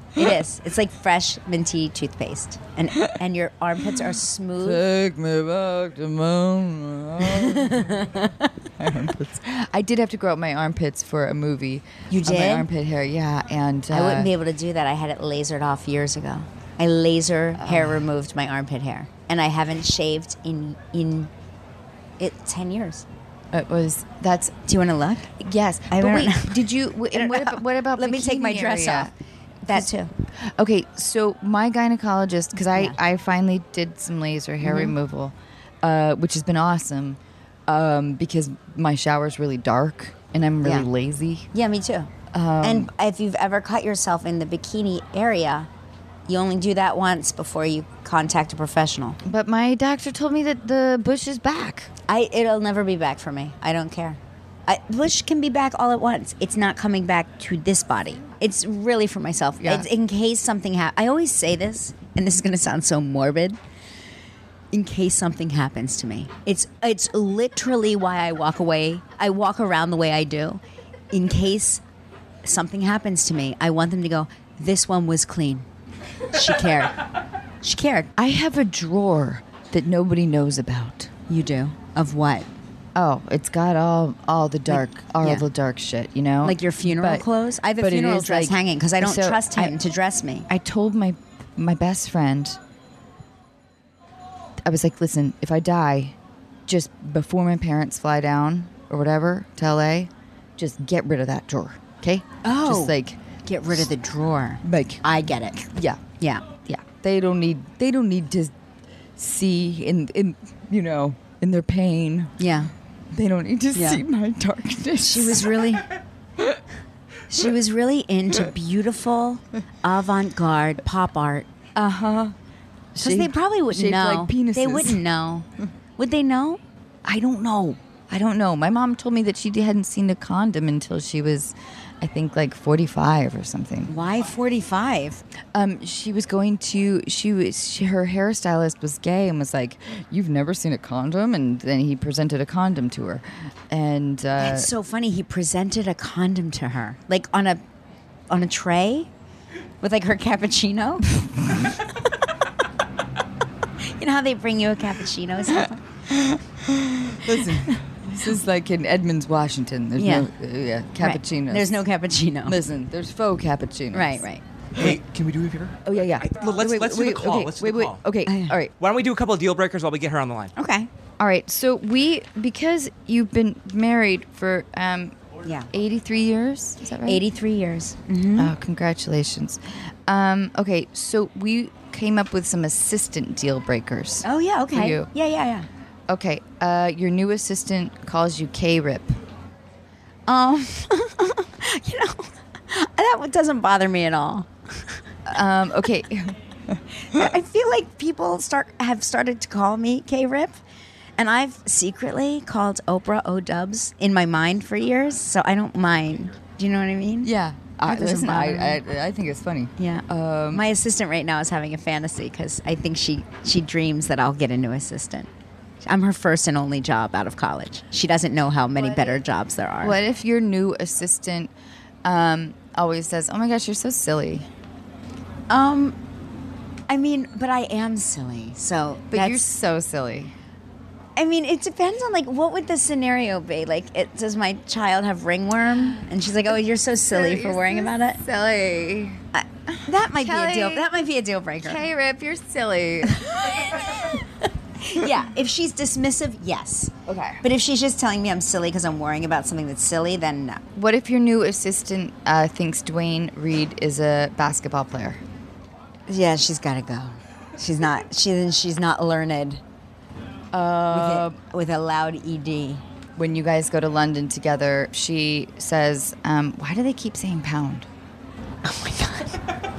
It is. It's like fresh minty toothpaste, and and your armpits are smooth. Take me back to moon. Armpits. I did have to grow out my armpits for a movie. You Uh, my did? armpit hair, yeah, and uh, I wouldn't be able to do that. I had it lasered off years ago. I laser hair removed my armpit hair, and I haven't shaved in in it ten years. It was that's Do you want to look? yes. I but don't wait, know. did you? w- And what about, what about Let me take my bikini dress area? off. That too. Okay, so my gynecologist, because I, Yeah. I finally did some laser hair Mhm. removal, uh, which has been awesome, um, because my shower's really dark and I'm really Yeah. lazy. Yeah, me too. Um, And if you've ever cut yourself in the bikini area, you only do that once before you contact a professional. But my doctor told me that the bush is back. I it'll never be back for me. I don't care. I, bush can be back all at once. It's not coming back to this body. It's really for myself. Yeah. It's in case something happens. I always say this, and this is going to sound so morbid. In case something happens to me, it's it's literally why I walk away. I walk around the way I do. In case something happens to me, I want them to go, "This one was clean. She cared. She cared." I have a drawer that nobody knows about. You do of what? Oh, it's got all all the dark, all yeah. the dark shit, you know, Like your funeral But- clothes? I have a but it funeral is dress like- hanging because I don't so trust him I- to dress me. I told my my best friend, I was like, listen, if I die, just before my parents fly down or whatever to L A, just get rid of that drawer, okay? Oh. just like Get rid of the drawer. like I get it. yeah, Yeah. yeah. They don't need they don't need to see in in you know in their pain. Yeah. They don't need to Yeah. see my darkness. She was really She was really into beautiful avant-garde pop art. uh huh. Because they probably wouldn't shaped know. like penises. They wouldn't know. Would they know? I don't know. I don't know. My mom told me that she hadn't seen a condom until she was, I think, like forty-five or something. Why forty-five? Um, she was going to. She was. She, her hairstylist was gay and was like, "You've never seen a condom?" And then he presented a condom to her, and uh, That's so funny. He presented a condom to her, like on a on a tray, with like her cappuccino. You know how they bring you a cappuccino? Sometimes? listen, this is like in Edmonds, Washington. There's Yeah. no uh, yeah, Right. cappuccinos. There's no cappuccino. Listen, there's faux cappuccinos. Right, right. Hey, can we do a favor? Oh yeah, yeah. Well, let's- let's do the call. Okay, Let's do wait, the wait. call. Okay, Oh, all right. Why don't we do a couple of deal breakers while we get her on the line? Okay. All right, so we because you've been married for um, Yeah. eighty-three years. Is that right? eighty-three years. Oh, congratulations. Um, okay, so we came up with some assistant deal breakers. Oh, yeah, For okay. you. Yeah, yeah, yeah. Okay, uh, your new assistant calls you K-Rip. Um, you know, that doesn't bother me at all. Um, okay, I feel like people start have started to call me K-Rip, and I've secretly called Oprah O-Dubs in my mind for years, so I don't mind. Do you know what I mean? yeah. I, That doesn't listen, bother I, I, I think it's funny. Yeah. Um, my assistant right now is having a fantasy because I think she she dreams that I'll get a new assistant. I'm her first and only job out of college. She doesn't know how many better jobs there are. What if your new assistant um, always says, "Oh my gosh, you're so silly," Um, I mean, but I am silly, so but that's, you're so silly. I mean, it depends on like what would the scenario be. Like, it, does my child have ringworm? And she's like, "Oh, you're so silly for worrying about it." Silly. I, that might Kelly, be a deal. That might be a deal breaker. K-Rip, you're silly. Yeah, if she's dismissive, yes. Okay. But if she's just telling me I'm silly because I'm worrying about something that's silly, then no. What if your new assistant uh, thinks Dwayne Reed is a basketball player? Yeah, she's got to go. She's not. She she's not learned. Uh, with, it, with a loud ed. when you guys go to London together, she says, um, "Why do they keep saying pound?" Oh my god.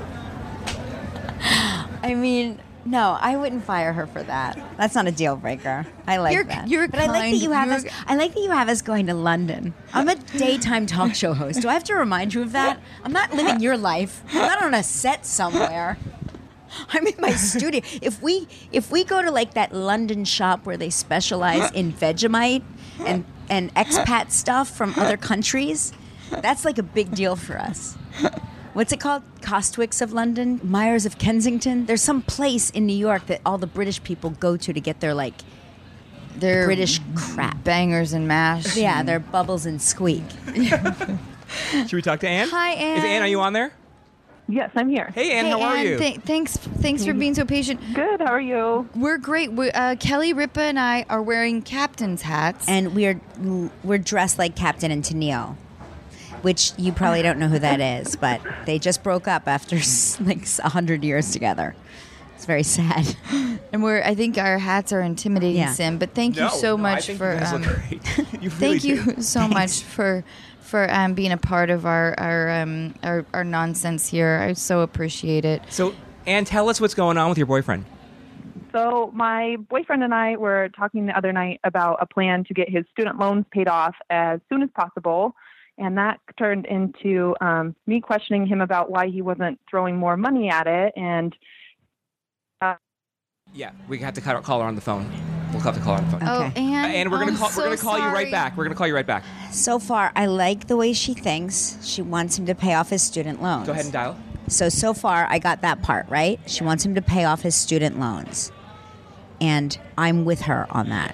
I mean, no, I wouldn't fire her for that. That's not a deal breaker. I like You're- that. you're but I like that kind- you have us. you're- I like that you have us going to London. I'm a daytime talk show host. Do I have to remind you of that? I'm not living your life. I'm not on a set somewhere. I'm in my studio. If we if we go to like that London shop where they specialize in Vegemite and and expat stuff from other countries, that's like a big deal for us. what's it called? Costwicks of London? Myers of Kensington? There's some place in New York that all the British people go to to get their, like, They're British crap. bangers and mash. Yeah, they're bubbles and squeak. Should we talk to Anne? Hi, Anne. Is Anne, are you on there? Yes, I'm here. Hey, Anne, Hey, how are Anne, you? th- thanks, thanks for being so patient. Good. How are you? We're great. We, uh, Kelly Ripa and I are wearing captain's hats. And we're we're dressed like Captain and Tennille, which you probably don't know who that is, but they just broke up after like a hundred years together. It's very sad. And we're, I think our hats are intimidating, Yeah. Sim. But thank you No, so no, I much think for. you guys look um, great. You really thank you do. so much for for um, being a part of our our, um, our our nonsense here. I so appreciate it. So, Anne, tell us what's going on with your boyfriend. So my boyfriend and I were talking the other night about a plan to get his student loans paid off as soon as possible. And that turned into um, me questioning him about why he wasn't throwing more money at it. And uh, Yeah, we have to cut- call her on the phone. We'll have to call her on the phone. Oh, Okay. Anne, Uh, and we're gonna I'm call. so we're gonna call you right sorry. back. We're gonna call you right back. So far, I like the way she thinks. She wants him to pay off his student loans. Go ahead and dial. So, so far, I got that part, right? She wants him to pay off his student loans. And I'm with her on that.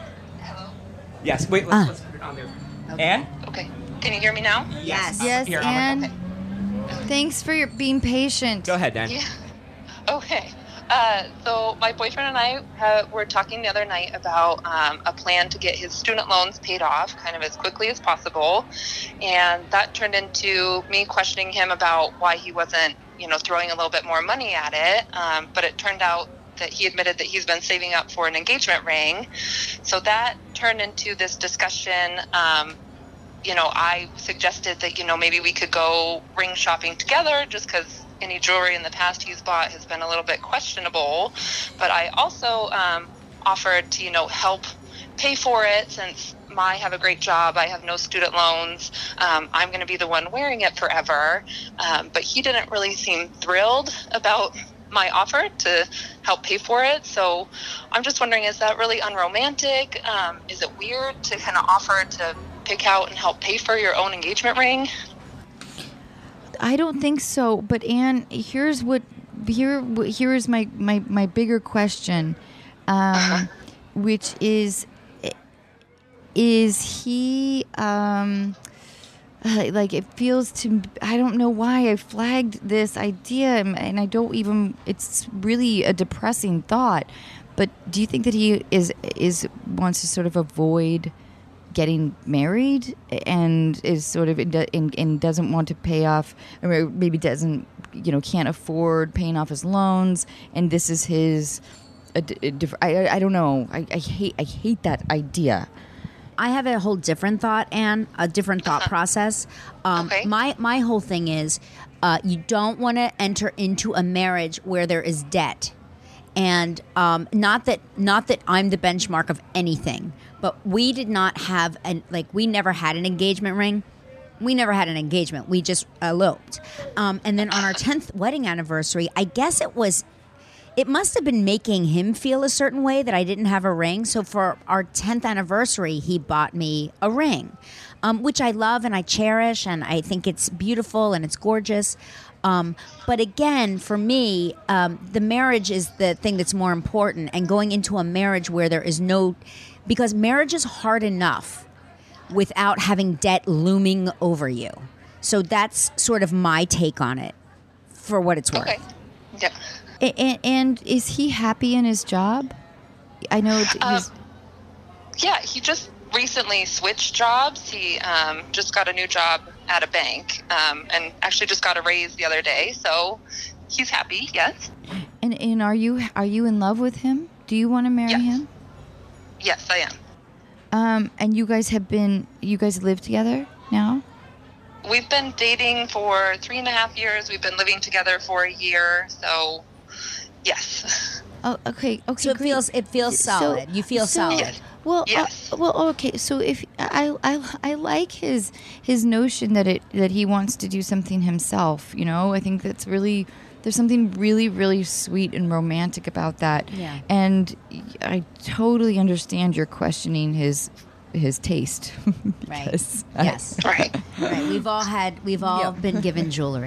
Yes. Wait. Let's, let's put it on there. Anne. Okay. Can you hear me now? Yes. Yes, Here, I'm- Anne. Thanks for your being patient. Go ahead, Anne. Yeah. Okay. Uh, so my boyfriend and I uh, were talking the other night about um, a plan to get his student loans paid off kind of as quickly as possible. And that turned into me questioning him about why he wasn't, you know, throwing a little bit more money at it. Um, but it turned out that he admitted that he's been saving up for an engagement ring. So that turned into this discussion. Um, you know, I suggested that, you know, maybe we could go ring shopping together just because any jewelry in the past he's bought has been a little bit questionable. But I also um, offered to, you know, help pay for it since I have a great job. I have no student loans. Um, I'm going to be the one wearing it forever. Um, but he didn't really seem thrilled about my offer to help pay for it. So I'm just wondering, is that really unromantic? Um, is it weird to kind of offer to pick out and help pay for your own engagement ring? I don't think so. But Anne, here's what here here is my my my bigger question, um, which is is he um, uh, like it feels to I don't know why I flagged this idea and, and I don't even it's really a depressing thought. But do you think that he is is wants to sort of avoid getting married and is sort of in, in, and doesn't want to pay off, or maybe doesn't, you know, can't afford paying off his loans, and this is his. A, a diff- I, I don't know. I, I hate I hate that idea. I have a whole different thought, Anne, a different thought process. Um, Okay. My my whole thing is, uh, you don't want to enter into a marriage where there is debt, and um, not that not that I'm the benchmark of anything, but we did not have an like we never had an engagement ring. We never had an engagement. We just eloped, um, and then on our tenth wedding anniversary, I guess it was. It must have been making him feel a certain way that I didn't have a ring. So for our tenth anniversary, he bought me a ring, um, which I love and I cherish, and I think it's beautiful and it's gorgeous. Um, but again, for me, um, the marriage is the thing that's more important, and going into a marriage where there is no, because marriage is hard enough without having debt looming over you. So that's sort of my take on it, for what it's worth. Okay. Yeah. And, and is he happy in his job? I know it- Um, he's. Yeah, he just recently switched jobs. He um, just got a new job at a bank um, and actually just got a raise the other day. So he's happy, yes. And, and are you are you in love with him? Do you want to marry Yes. him? Yes, I am. Um, and you guys have been you guys live together now? We've been dating for three and a half years. We've been living together for a year. So, yes. Oh, okay, okay. So it great. feels it feels So- solid. You feel so- solid. Yes. Well, Yes. uh, well, okay. So if I, I, I like his his notion that it that he wants to do something himself. You know, I think that's really there's something really really sweet and romantic about that. Yeah. And I totally understand your questioning his his taste. Right. Because I- Yes. Right. Right. We've all had we've all Yeah. been given jewelry.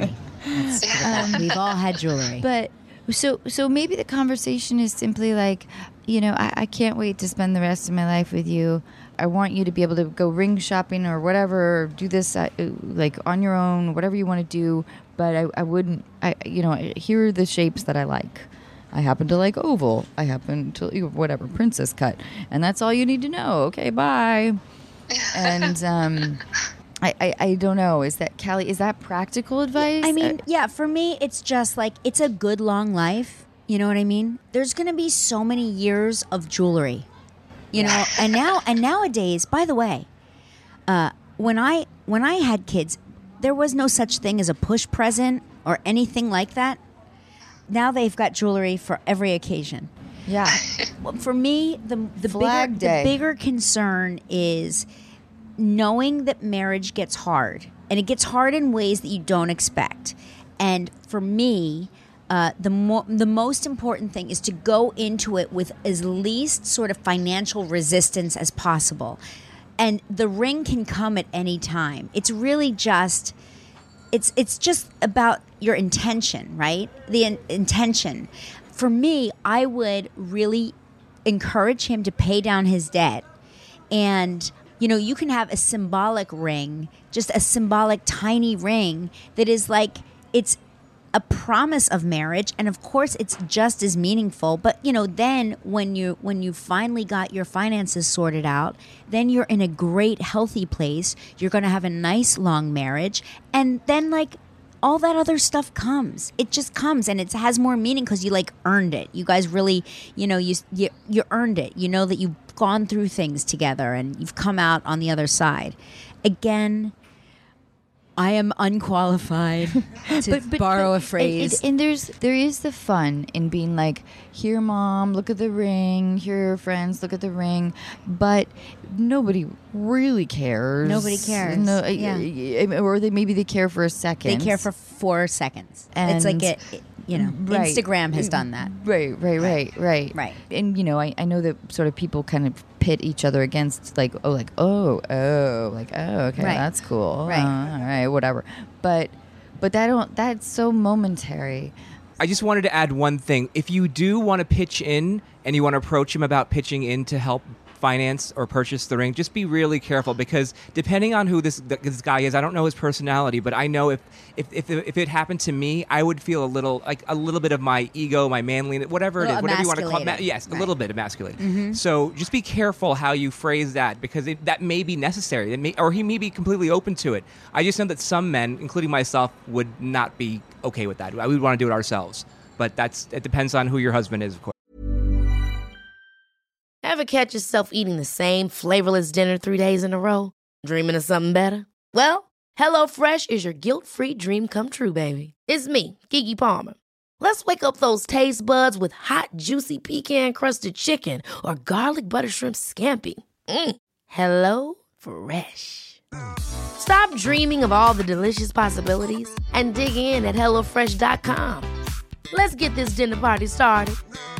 Um, We've all had jewelry. But so so maybe the conversation is simply like, you know, I, I can't wait to spend the rest of my life with you. I want you to be able to go ring shopping or whatever, or do this uh, like on your own, whatever you want to do. But I, I wouldn't, I you know, here are the shapes that I like. I happen to like oval. I happen to, whatever, princess cut. And that's all you need to know. Okay, bye. And um, I, I, I don't know. Is that, Callie, is that practical advice? I mean, yeah, for me, it's just like, it's a good long life. You know what I mean? There's going to be so many years of jewelry, you know, and now, and nowadays, by the way, uh, when I, when I had kids, there was no such thing as a push present or anything like that. Now they've got jewelry for every occasion. Yeah. Well, for me, the the Flag bigger, Day. the bigger concern is knowing that marriage gets hard, and it gets hard in ways that you don't expect. And for me, uh, the mo- the most important thing is to go into it with as least sort of financial resistance as possible. And the ring can come at any time. It's really just, it's it's just about your intention, right? The in- intention. For me, I would really encourage him to pay down his debt. And, you know, you can have a symbolic ring, just a symbolic tiny ring that is like, it's a promise of marriage, and of course it's just as meaningful. But you know, then when you when you finally got your finances sorted out, then you're in a great healthy place. You're going to have a nice long marriage, and then like all that other stuff comes. It just comes, and it has more meaning because you like earned it. You guys really, you know, you you you earned it. You know that you've gone through things together and you've come out on the other side. Again, I am unqualified to borrow a phrase. And, and there's there is the fun in being like, here, mom, look at the ring. Here, friends, look at the ring. But nobody really cares. Nobody cares. No, Yeah. or they maybe they care for a second. They care for four seconds. And- it's like it, it- you know, Right. Instagram has done that. Right, right, right, right, Right. And you know, I, I know that sort of people kind of pit each other against like, oh, like, oh, oh, like, oh, okay, Right. that's cool, Right. Uh, all right, whatever. But, but that don't. That's so momentary. I just wanted to add one thing. If you do want to pitch in and you want to approach him about pitching in to help finance or purchase the ring, just be really careful, because depending on who this this guy is, I don't know his personality, but I know if if if, if it happened to me, I would feel a little like a little bit of my ego, my manliness, whatever it Little is, whatever you want to call it. Ma- emasculated. yes, Right. a little bit emasculated. So just be careful how you phrase that, because it, that may be necessary, it may, or he may be completely open to it. I just know that some men, including myself, would not be okay with that. We would want to do it ourselves, but that's it depends on who your husband is, of course. Ever catch yourself eating the same flavorless dinner three days in a row? Dreaming of something better? Well, HelloFresh is your guilt-free dream come true, baby. It's me, Keke Palmer. Let's wake up those taste buds with hot, juicy pecan-crusted chicken or garlic butter shrimp scampi. Mm. Hello Fresh. Stop dreaming of all the delicious possibilities and dig in at hello fresh dot com. Let's get this dinner party started.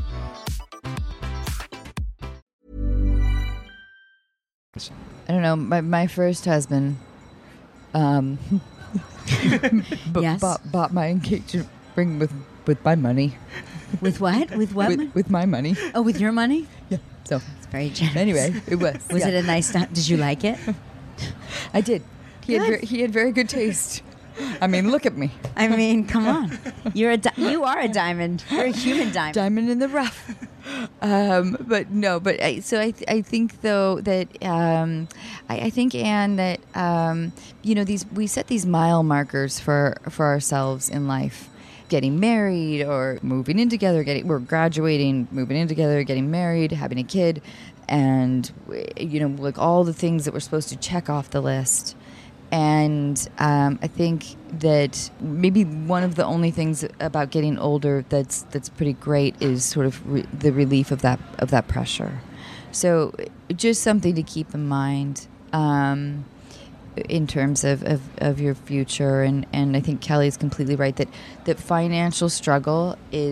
I don't know. My my first husband, um, b- Yes. bought, bought my engagement ring with with my money. With what? With what? With, with my money. oh, with your money? Yeah. So It's very generous. anyway, it was. Was yeah. it a nice time? Did you like it? I did. He had Good. very, he had very good taste. I mean, look at me, I mean, come on. You're a di- you are a diamond. You're a human diamond. diamond in the rough. Um, but no, but I, so I th- I think though that um, I, I think Anne that um, you know these we set these mile markers for for ourselves in life. Getting married or moving in together, getting we're graduating, moving in together, getting married, having a kid, and you know like all the things that we're supposed to check off the list. And um, I think that maybe one of the only things about getting older that's that's pretty great is sort of re- the relief of that of that pressure. So just something to keep in mind. Um, in terms of, of, of your future. And, and I think Kelly's completely right that, that financial struggle is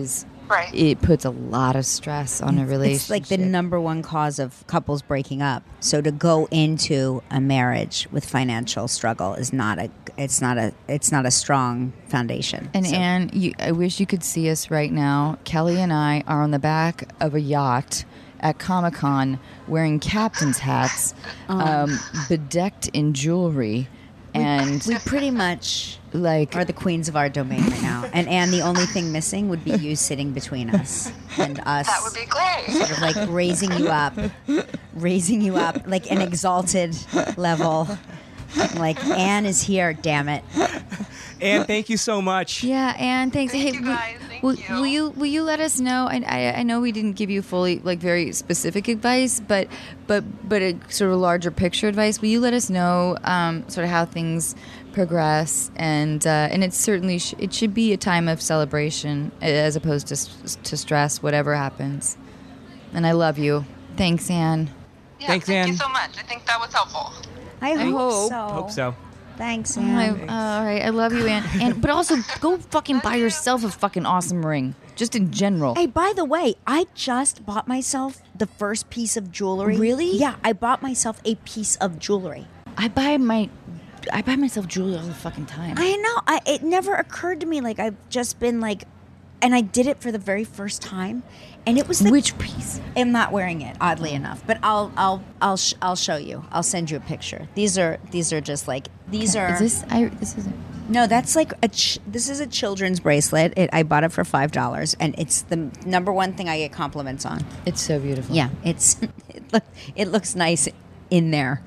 Right. it puts a lot of stress on a relationship. It's like the number one cause of couples breaking up. So to go into a marriage with financial struggle is not a it's not a it's not a strong foundation. And So- Anne, you, I wish you could see us right now. Kelly and I are on the back of a yacht at Comic-Con wearing captain's hats, um, bedecked in jewelry, and we pretty much like are the queens of our domain right now. And Anne, the only thing missing would be you sitting between us and us. That would be great. Sort of like raising you up, raising you up like an exalted level. Like Anne is here, damn it. Anne, thank you so much. yeah. And thanks. Thank hey, you, will- guys. Thank will, you. will you will you let us know? I, I I know we didn't give you fully like very specific advice, but but but a sort of larger picture advice. Will you let us know um, sort of how things progress and uh, and it's certainly sh- it should be a time of celebration as opposed to s- to stress, whatever happens. And I love you. Thanks, Anne. Yeah, Thanks, thank you Ann. so much. I think that was helpful. I hope, hope- so. Hope so. Thanks, I, Anne. all right, I love you, Anne. And but also go fucking buy yourself a fucking awesome ring, just in general. Hey, by the way, I just bought myself the first piece of jewelry. Really? Yeah, I bought myself a piece of jewelry. I buy my, I buy myself jewelry all the fucking time. I know. I, it never occurred to me. Like I've just been like, and I did it for the very first time, and it was the. Which piece? I'm not wearing it, oddly enough, but I'll I'll I'll sh- I'll show you. I'll send you a picture. These are these are just like these are. Is this? I this isn't. No, that's like a. Ch- this is a children's bracelet. It, I bought it for five dollars, and it's the number one thing I get compliments on. It's so beautiful. Yeah, it's it, look, it looks nice in there.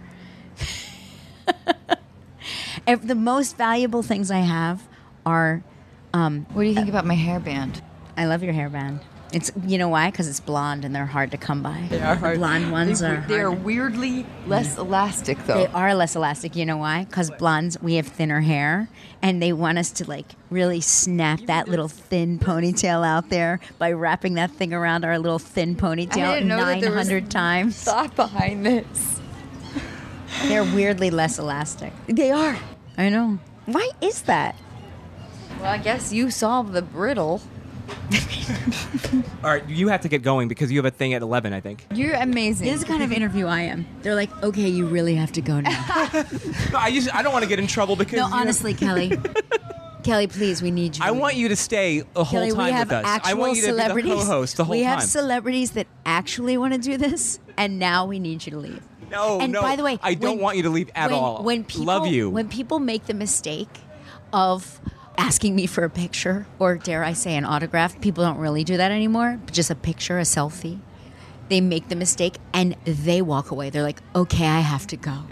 Ev- the most valuable things I have are. Um, What do you think about my hairband? I love your hairband. It's you know why? Because it's blonde and they're hard to come by. They are hard. The blonde ones they, are. They are hard. weirdly less elastic, though. They are less elastic. You know why? Because blondes, we have thinner hair, and they want us to like really snap that little thin ponytail out there by wrapping that thing around our little thin ponytail nine hundred times. Thought behind this. They're weirdly less elastic. They are. I know. Why is that? Well, I guess you solved the riddle. All right, you have to get going because you have a thing at eleven, I think. You're amazing. This is the kind of interview I am. They're like, okay, you really have to go now. No, I just I don't want to get in trouble because No, you know, honestly, Kelly. Kelly, please, we need you. I want you to stay the whole Kelly, time we have with us. actual I want you to celebrities. be the co-host the whole we have time. celebrities that actually want to do this, and now we need you to leave. No, and no, by the way, I don't when- want you to leave at when- all. When people, Love you. When people make the mistake of asking me for a picture or dare I say an autograph, people don't really do that anymore. Just a picture, a selfie. They make the mistake and they walk away. They're like, "Okay, I have to go."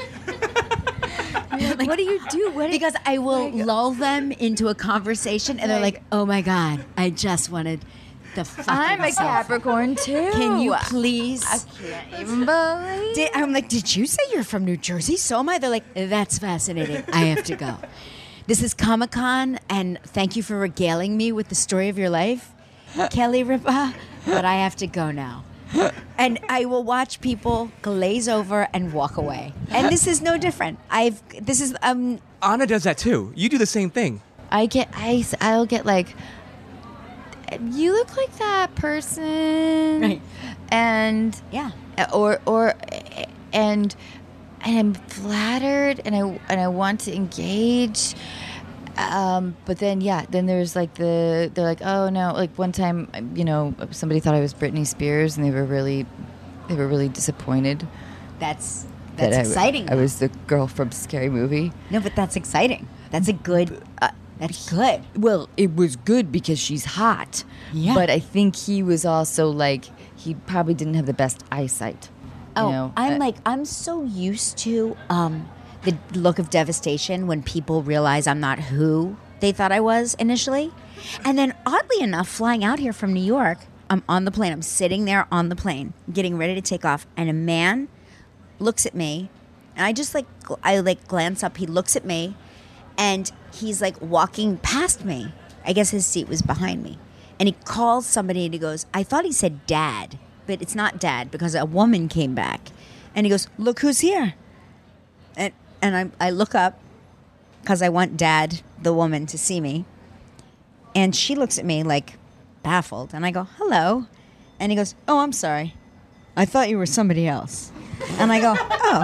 Like, what do you do? What do- because I will lull them into a conversation, and they're like, "Oh my god, I just wanted the fucking I'm a selfie. Capricorn too. Can you please?" I can't even believe. Did, I'm like, "Did you say you're from New Jersey? So am I." They're like, "That's fascinating. I have to go." This is Comic Con, and thank you for regaling me with the story of your life, Kelly Ripa. But I have to go now. And I will watch people glaze over and walk away. And this is no different. I've this is um Anna does that too. You do the same thing. I get I I'll get like you look like that person. Right. And yeah. or or and and I'm flattered and I and I want to engage. Um, but then, yeah, then there's like the, they're like, oh no, like one time, you know, somebody thought I was Britney Spears and they were really, they were really disappointed. That's, that's that exciting. I, I was the girl from Scary Movie. No, but that's exciting. That's a good, uh, that's good. Well, it was good because she's hot. Yeah. But I think he was also like, he probably didn't have the best eyesight. Oh, you know? I'm Uh, like, I'm so used to um, the look of devastation when people realize I'm not who they thought I was initially. And then, oddly enough, flying out here from New York, I'm on the plane. I'm sitting there on the plane, getting ready to take off, and a man looks at me, and I just like, gl- I like glance up. He looks at me, and he's like walking past me. I guess his seat was behind me, and he calls somebody, and he goes, "I thought he said dad, but it's not dad because a woman came back," and he goes, "Look who's here," and and I I look up because I want dad, the woman, to see me, and she looks at me like baffled. And I go, hello. And he goes, oh, I'm sorry. I thought you were somebody else. And I go, oh.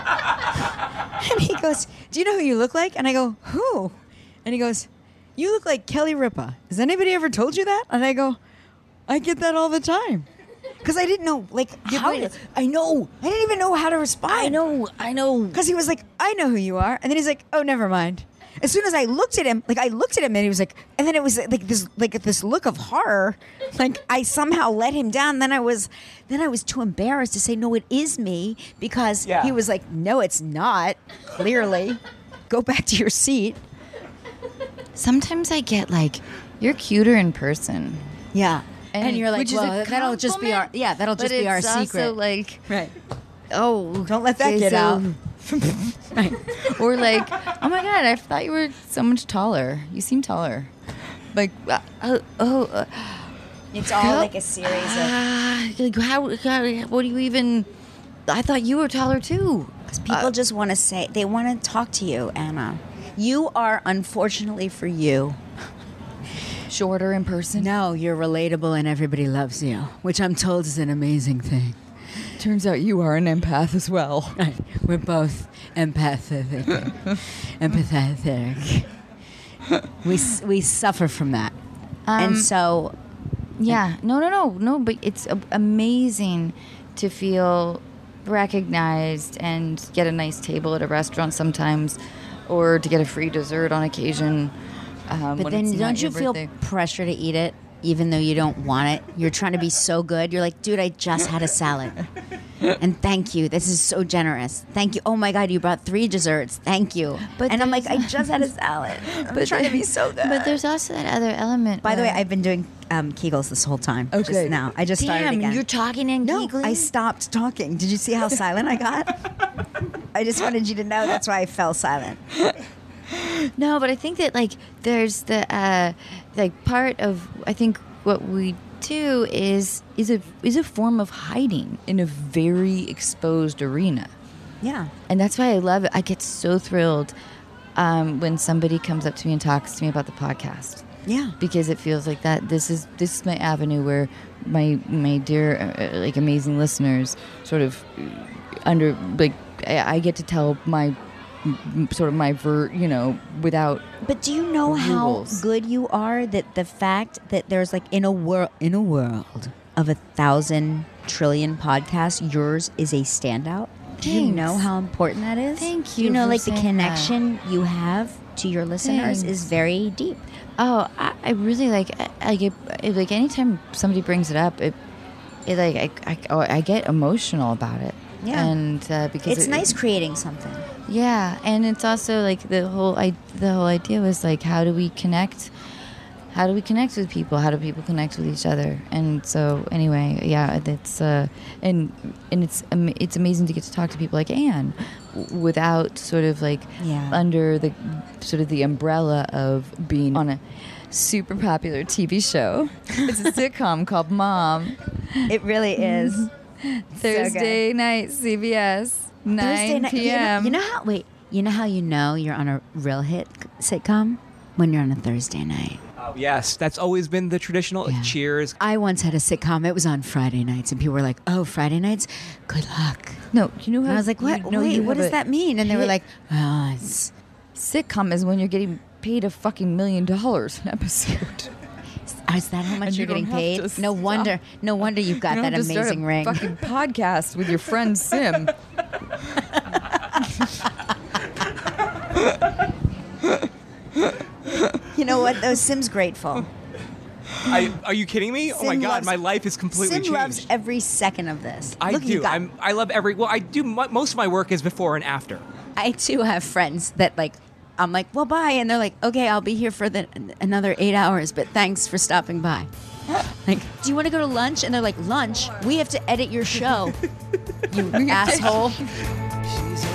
And he goes, do you know who you look like? And I go, who? And he goes, you look like Kelly Ripa. Has anybody ever told you that? And I go, I get that all the time. Because I didn't know, like, how to, I know. I didn't even know how to respond. I know, I know. Because he was like, I know who you are. And then he's like, oh, never mind. As soon as I looked at him, like, I looked at him and he was like, and then it was like this, like this look of horror. Like, I somehow let him down. Then I was, then I was too embarrassed to say, no, it is me. Because Yeah. he was like, no, it's not. Clearly. Go back to your seat. Sometimes I get like, you're cuter in person. Yeah. And, And- you're like, which is well, a that'll just be our, compliment, yeah, that'll just but be our it's also secret. like, Right. oh, Don't let that okay, get so- out. Right. Or like, oh my God, I thought you were so much taller. You seem taller. Like, uh, oh, oh uh, It's all like a series of. ah, like how, how? What do you even? I thought you were taller too. Because people just want to say, they want to talk to you, Anna. You are, unfortunately for you, Shorter in person. no, you're relatable and everybody loves you, which I'm told is an amazing thing. Turns out you are an empath as well. Right. We're both empathetic. empathetic. We, s- we suffer from that. Um, and so, Yeah. No, no, no, no. But it's a- amazing to feel recognized and get a nice table at a restaurant sometimes, or to get a free dessert on occasion. Um, but when then it's not don't you your feel birthday. pressure to eat it, even though you don't want it? You're trying to be so good. You're like, dude, I just had a salad. And thank you. This is so generous. Thank you. Oh my God, you brought three desserts. Thank you. But and I'm like, I there's- just had a salad. I'm trying to be so good. But there's also that other element. By the way, where- I've been doing um, Kegels this whole time. Oh, just good. now. I just started Damn, again. you're talking and No, giggling? I stopped talking. Did you see how silent I got? I just wanted you to know that's why I fell silent. No, but I think that like there's the uh, like part of I think what we do is is a is a form of hiding in a very exposed arena, Yeah. and that's why I love it. I get so thrilled um, when somebody comes up to me and talks to me about the podcast. Yeah. Because it feels like that this is this is my avenue where my my dear uh, like amazing listeners sort of uh, under like I, I get to tell my m- sort of my ver you know without But do you know how Rules. good you are that the fact that there's like in a world in a world of a thousand trillion podcasts, yours is a standout? Do you Thanks. know how important that is? Thank Do you you know for like the saying that. connection you have to your listeners Thanks. is very deep. oh I, I really like I, I get it, like anytime somebody brings it up it it like I I, oh, I get emotional about it. Yeah. And uh, because It's it- nice creating something. Yeah, and it's also like the whole I, the whole idea was like how do we connect? How do we connect with people? How do people connect with each other? And so anyway, yeah, that's uh, and and it's am- it's amazing to get to talk to people like Anne w- without sort of like Yeah. under the sort of the umbrella of being on a super popular T V show. It's a sitcom called Mom. It really is. Thursday night, C B S, nine night- you know- p.m. You know, how? Wait. You know how you know you're on a real hit sitcom when you're on a Thursday night. Oh, yes, that's always been the traditional Yeah. Cheers. I once had a sitcom. It was on Friday nights, and people were like, "Oh, Friday nights, good luck." No, you know And how I was like, "What? You know Wait, you what have does a that mean?" And they were hit like, "Oh, it's." sitcom is when you're getting paid a fucking million dollars an episode. Is that how much And you're you getting don't have paid? to No stop. wonder. No wonder you've got You don't that have to start amazing a ring. Fucking podcast with your friend Sim. You know what? Though Sim's grateful. I, are you kidding me? oh my Sim God, loves- my life is completely Sim changed. loves every second of this. I Look, you do. got- I'm. I love every. Well, I do. mo- Most of my work is before and after. I too have friends that like. I'm like, well, bye, and they're like, okay, I'll be here for the, another eight hours, but thanks for stopping by. Like, do you want to go to lunch? And they're like, lunch? We have to edit your show, you asshole. She's